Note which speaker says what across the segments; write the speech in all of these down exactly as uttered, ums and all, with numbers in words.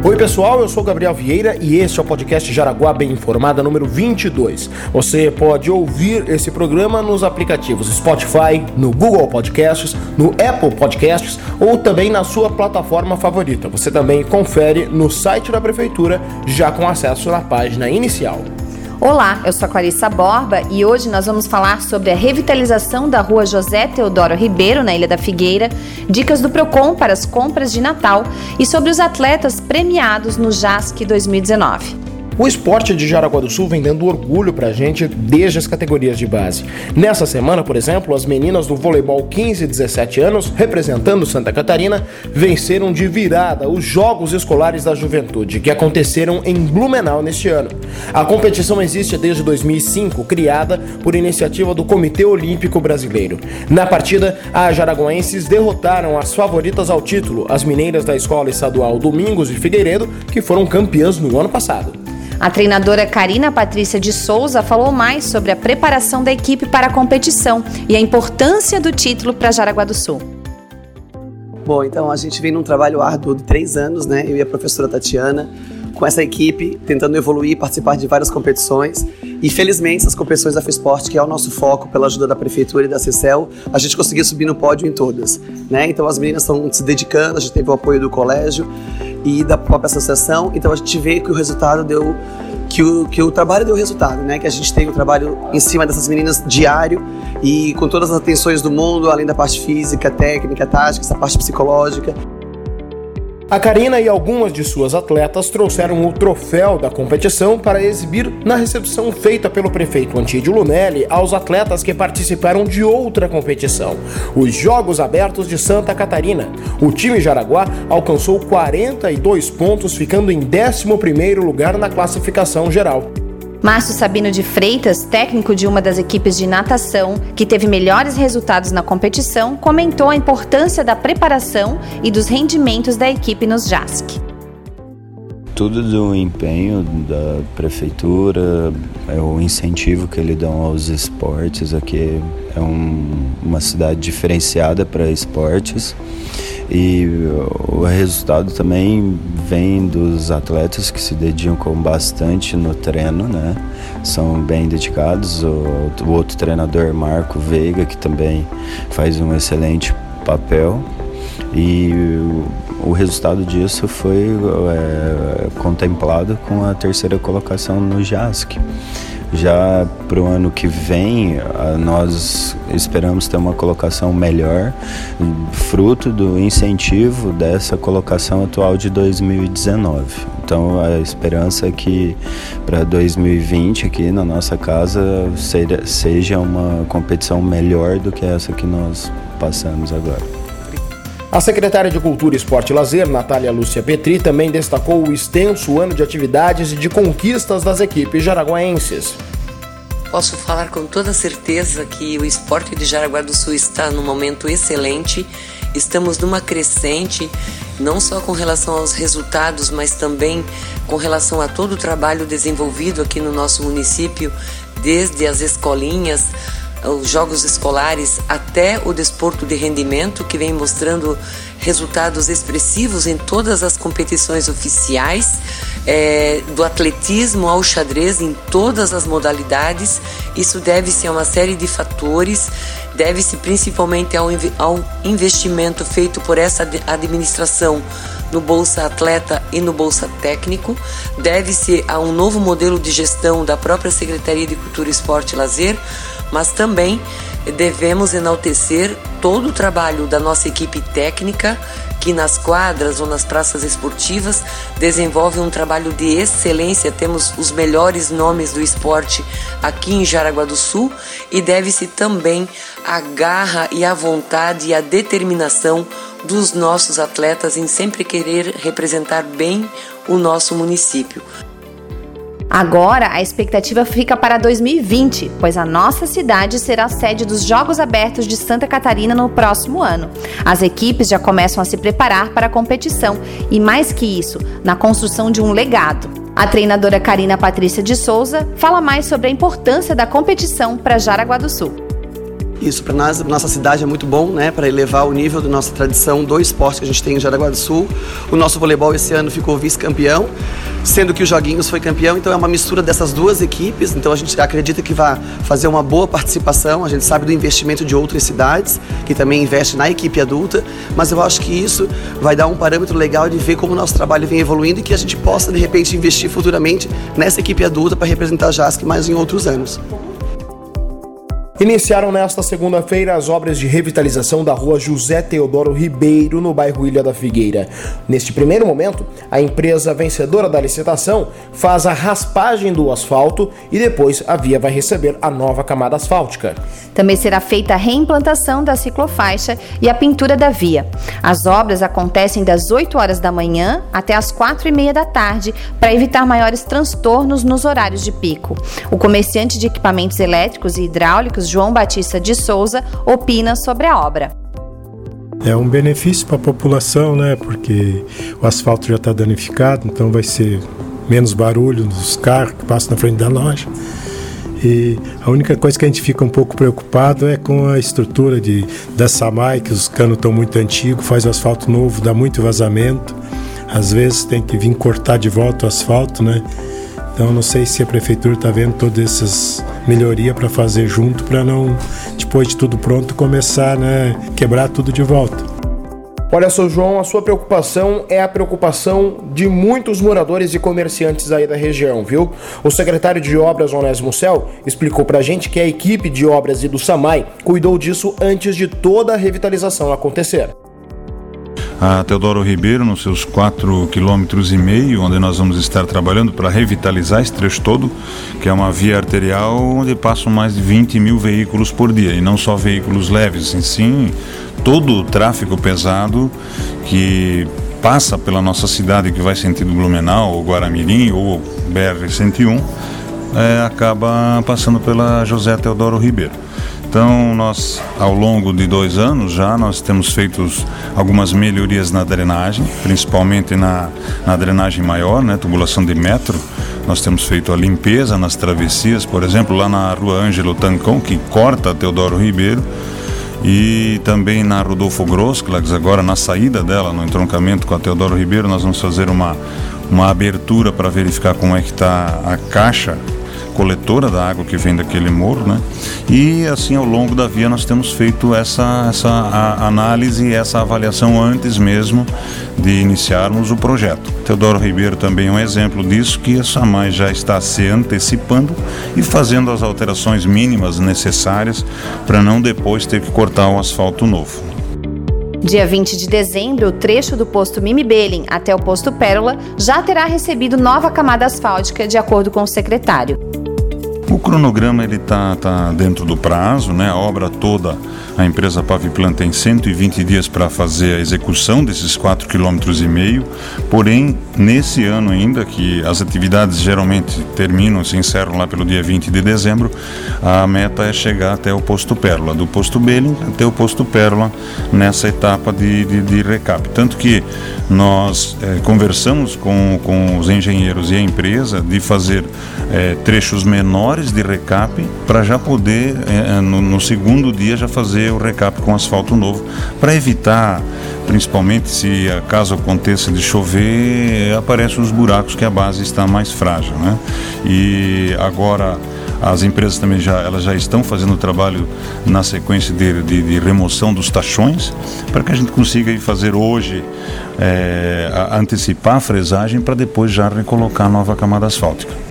Speaker 1: Oi pessoal, eu sou Gabriel Vieira e este é o podcast Jaraguá Bem Informada número vinte e dois. Você pode ouvir esse programa nos aplicativos Spotify, no Google Podcasts, no Apple Podcasts ou também na sua plataforma favorita. Você também confere no site da Prefeitura, já com acesso na página inicial.
Speaker 2: Olá, eu sou a Clarissa Borba e hoje nós vamos falar sobre a revitalização da rua José Teodoro Ribeiro, na Ilha da Figueira, dicas do Procon para as compras de Natal e sobre os atletas premiados no JASC dois mil e dezenove.
Speaker 1: O esporte de Jaraguá do Sul vem dando orgulho pra gente desde as categorias de base. Nessa semana, por exemplo, as meninas do voleibol quinze e dezessete anos, representando Santa Catarina, venceram de virada os Jogos Escolares da Juventude, que aconteceram em Blumenau neste ano. A competição existe desde dois mil e cinco, criada por iniciativa do Comitê Olímpico Brasileiro. Na partida, as jaraguenses derrotaram as favoritas ao título, as mineiras da Escola Estadual Domingos de Figueiredo, que foram campeãs no ano passado.
Speaker 2: A treinadora Karina Patrícia de Souza falou mais sobre a preparação da equipe para a competição e a importância do título para Jaraguá do Sul.
Speaker 3: Bom, então a gente vem num trabalho árduo de três anos, né? Eu e a professora Tatiana, com essa equipe, tentando evoluir, participar de várias competições. E felizmente, as competições da FESPORT, que é o nosso foco, pela ajuda da Prefeitura e da CECEL, a gente conseguiu subir no pódio em todas, né? Então as meninas estão se dedicando, a gente teve o apoio do colégio e da própria associação, então a gente vê que o resultado deu, que o, que o trabalho deu resultado, né? Que a gente tem o trabalho em cima dessas meninas diário e com todas as atenções do mundo, além da parte física, técnica, tática, essa parte psicológica.
Speaker 1: A Karina e algumas de suas atletas trouxeram o troféu da competição para exibir na recepção feita pelo prefeito Antídio Lunelli aos atletas que participaram de outra competição, os Jogos Abertos de Santa Catarina. O time Jaraguá alcançou quarenta e dois pontos, ficando em décimo primeiro lugar na classificação geral.
Speaker 2: Márcio Sabino de Freitas, técnico de uma das equipes de natação, que teve melhores resultados na competição, comentou a importância da preparação e dos rendimentos da equipe nos JASC.
Speaker 4: Tudo do empenho da prefeitura, é o incentivo que eles dão aos esportes. Aqui é um, uma cidade diferenciada para esportes. E o resultado também vem dos atletas que se dedicam bastante no treino, né? São bem dedicados. O, o outro treinador, Marco Veiga, que também faz um excelente papel. E o, o resultado disso foi é, contemplado com a terceira colocação no JASC. Já para o ano que vem, nós esperamos ter uma colocação melhor, fruto do incentivo dessa colocação atual de dois mil e dezenove. Então a esperança é que para dois mil e vinte aqui na nossa casa seja uma competição melhor do que essa que nós passamos agora.
Speaker 1: A secretária de Cultura, Esporte e Lazer, Natália Lúcia Petri, também destacou o extenso ano de atividades e de conquistas das equipes jaraguenses.
Speaker 5: Posso falar com toda certeza que o esporte de Jaraguá do Sul está num momento excelente. Estamos numa crescente, não só com relação aos resultados, mas também com relação a todo o trabalho desenvolvido aqui no nosso município, desde as escolinhas, os jogos escolares até o desporto de rendimento, que vem mostrando resultados expressivos em todas as competições oficiais, é, do atletismo ao xadrez em todas as modalidades. Isso deve-se a uma série de fatores, deve-se principalmente ao, ao investimento feito por essa administração no Bolsa Atleta e no Bolsa Técnico, deve-se a um novo modelo de gestão da própria Secretaria de Cultura, Esporte e Lazer, mas também devemos enaltecer todo o trabalho da nossa equipe técnica, que nas quadras ou nas praças esportivas desenvolve um trabalho de excelência. Temos os melhores nomes do esporte aqui em Jaraguá do Sul e deve-se também a garra e a vontade e a determinação dos nossos atletas em sempre querer representar bem o nosso município.
Speaker 2: Agora, a expectativa fica para dois mil e vinte, pois a nossa cidade será a sede dos Jogos Abertos de Santa Catarina no próximo ano. As equipes já começam a se preparar para a competição e, mais que isso, na construção de um legado. A treinadora Karina Patrícia de Souza fala mais sobre a importância da competição para Jaraguá do Sul.
Speaker 3: Isso, para nós, nossa cidade é muito bom, né, para elevar o nível da nossa tradição do esporte que a gente tem em Jaraguá do Sul. O nosso voleibol esse ano ficou vice-campeão, sendo que o Joguinhos foi campeão, então é uma mistura dessas duas equipes, então a gente acredita que vai fazer uma boa participação. A gente sabe do investimento de outras cidades, que também investem na equipe adulta, mas eu acho que isso vai dar um parâmetro legal de ver como o nosso trabalho vem evoluindo e que a gente possa, de repente, investir futuramente nessa equipe adulta para representar a J A S C mais em outros anos.
Speaker 1: Iniciaram nesta segunda-feira as obras de revitalização da rua José Teodoro Ribeiro, no bairro Ilha da Figueira. Neste primeiro momento, a empresa vencedora da licitação faz a raspagem do asfalto e depois a via vai receber a nova camada asfáltica.
Speaker 2: Também será feita a reimplantação da ciclofaixa e a pintura da via. As obras acontecem das oito horas da manhã até as quatro e meia da tarde para evitar maiores transtornos nos horários de pico. O comerciante de equipamentos elétricos e hidráulicos João Batista de Souza opina sobre a obra.
Speaker 6: É um benefício para a população, né? Porque o asfalto já está danificado, então vai ser menos barulho dos carros que passam na frente da loja. E a única coisa que a gente fica um pouco preocupado é com a estrutura de, da SAMAI, que os canos estão muito antigos, faz o asfalto novo, dá muito vazamento. Às vezes tem que vir cortar de volta o asfalto, né? Então não sei se a prefeitura está vendo todas essas melhorias para fazer junto, para não, depois de tudo pronto, começar, né, quebrar tudo de volta.
Speaker 1: Olha só, João, a sua preocupação é a preocupação de muitos moradores e comerciantes aí da região, viu? O secretário de Obras, Onésimo Cel, explicou pra gente que a equipe de obras e do SAMAI cuidou disso antes de toda a revitalização acontecer.
Speaker 7: A Teodoro Ribeiro, nos seus quatro quilômetros e meio, onde nós vamos estar trabalhando para revitalizar esse trecho todo, que é uma via arterial onde passam mais de vinte mil veículos por dia, e não só veículos leves, em sim todo o tráfego pesado que passa pela nossa cidade, que vai sentido Blumenau, ou Guaramirim, ou B R cento e um, é, acaba passando pela José Teodoro Ribeiro. Então, nós, ao longo de dois anos já, nós temos feito algumas melhorias na drenagem, principalmente na, na drenagem maior, né, tubulação de metro. Nós temos feito a limpeza nas travessias, por exemplo, lá na rua Ângelo Tancão, que corta a Teodoro Ribeiro, e também na Rodolfo Grossklags, agora na saída dela, no entroncamento com a Teodoro Ribeiro, nós vamos fazer uma, uma abertura para verificar como é que está a caixa coletora da água que vem daquele morro, né? E assim, ao longo da via nós temos feito essa, essa a, análise, essa avaliação antes mesmo de iniciarmos o projeto. Teodoro Ribeiro também é um exemplo disso, que a SAMAI já está se antecipando e fazendo as alterações mínimas necessárias para não depois ter que cortar o asfalto novo.
Speaker 2: Dia vinte de dezembro, o trecho do posto Mimi Belling até o posto Pérola já terá recebido nova camada asfáltica, de acordo com o secretário.
Speaker 7: O cronograma ele tá, tá dentro do prazo, né? A obra toda, a empresa Paviplan tem cento e vinte dias para fazer a execução desses quatro quilômetros e meio. Porém, nesse ano ainda, que as atividades geralmente terminam, se encerram lá pelo dia vinte de dezembro, a meta é chegar até o posto Pérola, do posto Belling até o posto Pérola, nessa etapa de, de, de recap. Tanto que nós é, conversamos com, com os engenheiros e a empresa de fazer é, trechos menores de recap para já poder, é, no, no segundo dia, já fazer o recap com asfalto novo, para evitar, principalmente se caso aconteça de chover, aparecem os buracos que a base está mais frágil, né? E agora as empresas também já, elas já estão fazendo o trabalho na sequência de, de, de remoção dos tachões, para que a gente consiga ir fazer hoje, é, a, antecipar a fresagem para depois já recolocar a nova camada asfáltica.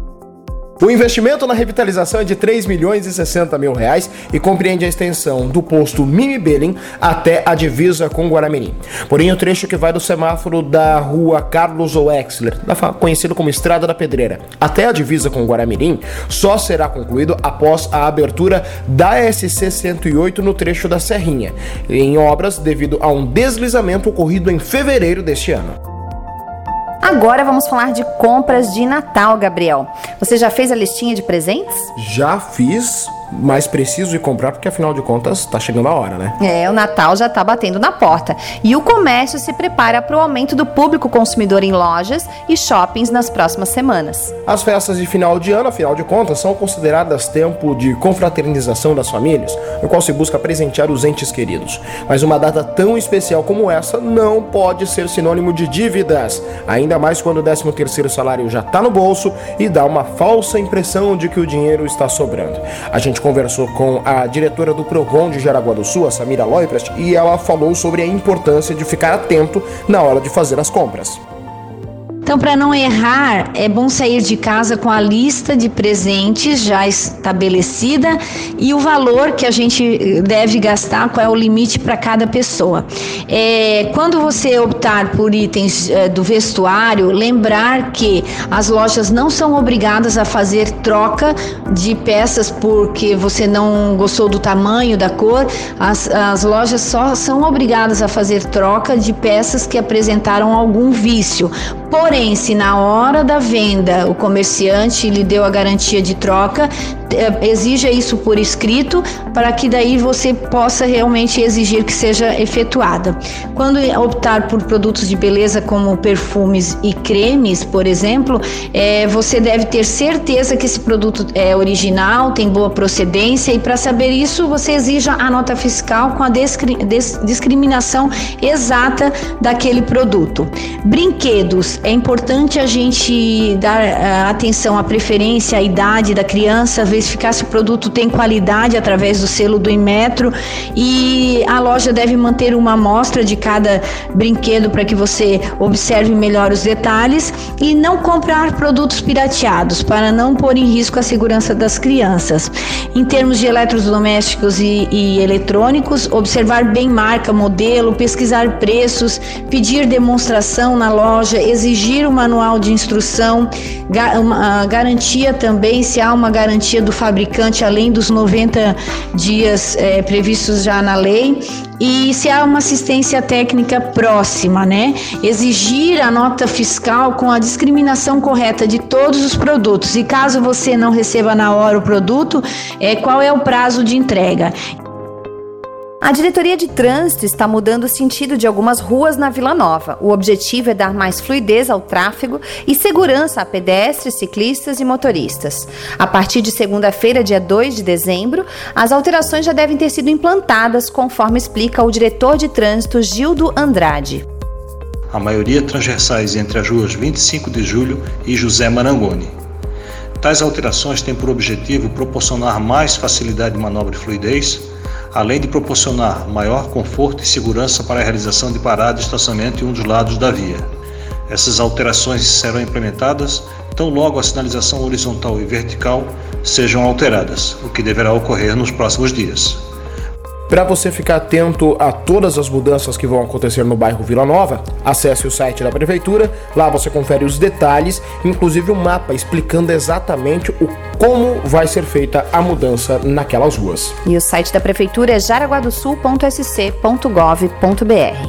Speaker 1: O investimento na revitalização é de três milhões e sessenta mil reais e compreende a extensão do posto Mimi Belling até a divisa com Guaramirim. Porém, o trecho que vai do semáforo da rua Carlos Wexler, conhecido como Estrada da Pedreira, até a divisa com Guaramirim, só será concluído após a abertura da S C cento e oito no trecho da Serrinha, em obras devido a um deslizamento ocorrido em fevereiro deste ano.
Speaker 2: Agora vamos falar de compras de Natal, Gabriel. Você já fez a listinha de presentes?
Speaker 1: Já fiz, mais preciso ir comprar, porque afinal de contas está chegando a hora, né?
Speaker 2: É, o Natal já está batendo na porta e o comércio se prepara para o aumento do público consumidor em lojas e shoppings nas próximas semanas.
Speaker 1: As festas de final de ano, afinal de contas, são consideradas tempo de confraternização das famílias, no qual se busca presentear os entes queridos. Mas uma data tão especial como essa não pode ser sinônimo de dívidas, ainda mais quando o décimo terceiro salário já está no bolso e dá uma falsa impressão de que o dinheiro está sobrando. A gente conversou com a diretora do Procon de Jaraguá do Sul, a Samira Leuprast, e ela falou sobre a importância de ficar atento na hora de fazer as compras.
Speaker 8: Então, para não errar, é bom sair de casa com a lista de presentes já estabelecida e o valor que a gente deve gastar, qual é o limite para cada pessoa. É, quando você optar por itens é, do vestuário, lembrar que as lojas não são obrigadas a fazer troca de peças porque você não gostou do tamanho, da cor. As, as lojas só são obrigadas a fazer troca de peças que apresentaram algum vício. Porém, se na hora da venda o comerciante lhe deu a garantia de troca, exija isso por escrito para que daí você possa realmente exigir que seja efetuada. Quando optar por produtos de beleza como perfumes e cremes, por exemplo, é, você deve ter certeza que esse produto é original, tem boa procedência, e para saber isso você exija a nota fiscal com a descri- des- discriminação exata daquele produto. Brinquedos, é importante a gente dar uh, atenção à preferência, à idade da criança, verificar se o produto tem qualidade através do selo do Inmetro, e a loja deve manter uma amostra de cada brinquedo para que você observe melhor os detalhes, e não comprar produtos pirateados para não pôr em risco a segurança das crianças. Em termos de eletrodomésticos e, e eletrônicos, observar bem marca, modelo, pesquisar preços, pedir demonstração na loja, exigir o manual de instrução, ga- uma garantia também, se há uma garantia do fabricante além dos noventa dias é, previstos já na lei, e se há uma assistência técnica próxima, né? Exigir a nota fiscal com a discriminação correta de todos os produtos, e caso você não receba na hora o produto, é, qual é o prazo de entrega.
Speaker 2: A Diretoria de Trânsito está mudando o sentido de algumas ruas na Vila Nova. O objetivo é dar mais fluidez ao tráfego e segurança a pedestres, ciclistas e motoristas. A partir de segunda-feira, dia dois de dezembro, as alterações já devem ter sido implantadas, conforme explica o diretor de trânsito Gildo Andrade.
Speaker 9: A maioria transversais entre as ruas vinte e cinco de julho e José Marangoni. Tais alterações têm por objetivo proporcionar mais facilidade de manobra e fluidez, além de proporcionar maior conforto e segurança para a realização de parada e estacionamento em um dos lados da via. Essas alterações serão implementadas tão logo a sinalização horizontal e vertical sejam alteradas, o que deverá ocorrer nos próximos dias.
Speaker 1: Para você ficar atento a todas as mudanças que vão acontecer no bairro Vila Nova, acesse o site da Prefeitura. Lá você confere os detalhes, inclusive um mapa explicando exatamente o como vai ser feita a mudança naquelas ruas.
Speaker 2: E o site da Prefeitura é jaraguadosul ponto s c ponto gov ponto b r.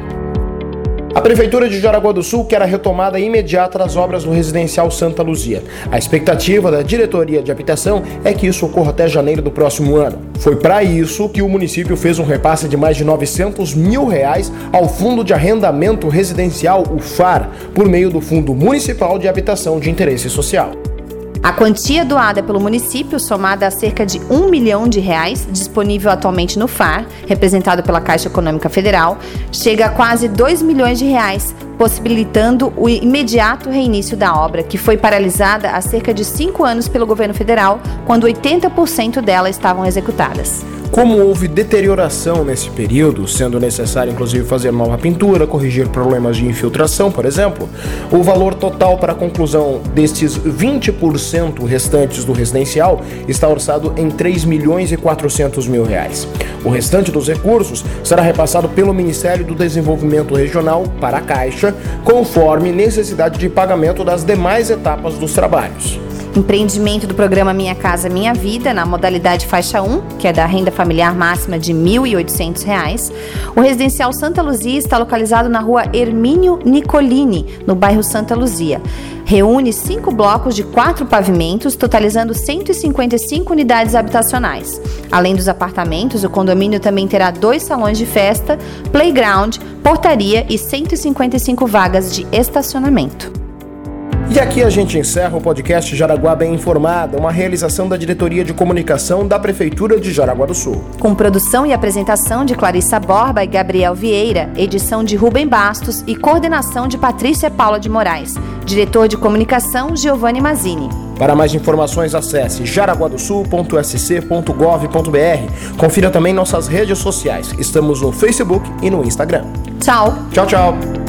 Speaker 1: A Prefeitura de Jaraguá do Sul quer a retomada imediata das obras do residencial Santa Luzia. A expectativa da Diretoria de Habitação é que isso ocorra até janeiro do próximo ano. Foi para isso que o município fez um repasse de mais de novecentos mil reais ao Fundo de Arrendamento Residencial, o F A R, por meio do Fundo Municipal de Habitação de Interesse Social.
Speaker 2: A quantia doada pelo município, somada a cerca de um milhão de reais, disponível atualmente no F A R, representado pela Caixa Econômica Federal, chega a quase dois milhões de reais, possibilitando o imediato reinício da obra, que foi paralisada há cerca de cinco anos pelo governo federal, quando oitenta por cento dela estavam executadas.
Speaker 1: Como houve deterioração nesse período, sendo necessário inclusive fazer nova pintura, corrigir problemas de infiltração, por exemplo, o valor total para a conclusão destes vinte por cento restantes do residencial está orçado em três milhões e quatrocentos mil reais. O restante dos recursos será repassado pelo Ministério do Desenvolvimento Regional para a Caixa, conforme necessidade de pagamento das demais etapas dos trabalhos.
Speaker 2: Empreendimento do programa Minha Casa Minha Vida, na modalidade faixa um, que é da renda familiar máxima de mil e oitocentos reais. O residencial Santa Luzia está localizado na rua Hermínio Nicolini, no bairro Santa Luzia. Reúne cinco blocos de quatro pavimentos, totalizando cento e cinquenta e cinco unidades habitacionais. Além dos apartamentos, o condomínio também terá dois salões de festa, playground, portaria e cento e cinquenta e cinco vagas de estacionamento.
Speaker 1: E aqui a gente encerra o podcast Jaraguá Bem Informada, uma realização da Diretoria de Comunicação da Prefeitura de Jaraguá do Sul.
Speaker 2: Com produção e apresentação de Clarissa Borba e Gabriel Vieira, edição de Rubem Bastos e coordenação de Patrícia Paula de Moraes. Diretor de Comunicação, Giovanni Mazzini.
Speaker 1: Para mais informações, acesse jaraguadosul ponto s c ponto gov ponto b r. Confira também nossas redes sociais. Estamos no Facebook e no Instagram.
Speaker 2: Tchau.
Speaker 1: Tchau, tchau.